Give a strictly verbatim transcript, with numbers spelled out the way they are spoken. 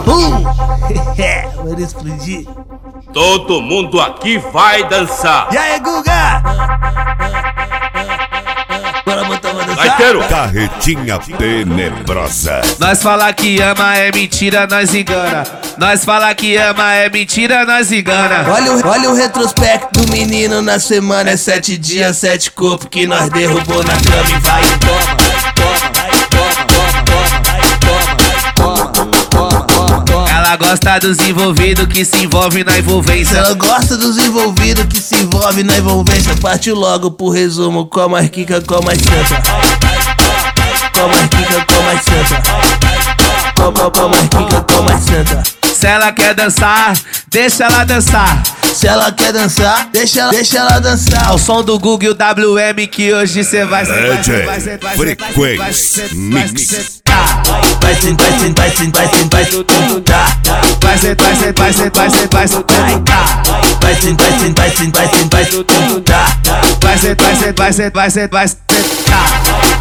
Pum! Vai explodir. Todo mundo aqui vai dançar. E aí, Guga? Bora botar uma dançar? Gaiteiro! Carretinha tenebrosa. Nós fala que ama é mentira, nós engana. Nós fala que ama é mentira, nós engana. Olha o, olha o retrospecto do menino na semana. É sete dias, sete corpos que nós derrubou na cama e vai e toma, toma, toma, toma, toma, toma. Ela gosta dos envolvidos que se envolve na envolvência. Ela gosta dos envolvidos que se envolve na envolvência. Partiu logo pro resumo, com mais quica, com mais senta. Com mais quica, com mais senta. Com, com, com mais quica, com mais senta. Se ela quer dançar, deixa ela dançar. Se ela quer dançar, deixa ela, deixa ela dançar. Ao som do Google e o W M que hoje cê vai sentar. D J Frequência Mix. Vai sentar, vai sentar, vai sentar, vai sentar, vai sentar. Vai sentar, vai sentar, vai sentar, vai sentar, vai sentar. Vai sentar, vai sentar, vai sentar, vai sentar, vai sentar. Vai sentar, vai sentar, vai sentar, vai sentar, vai sentar.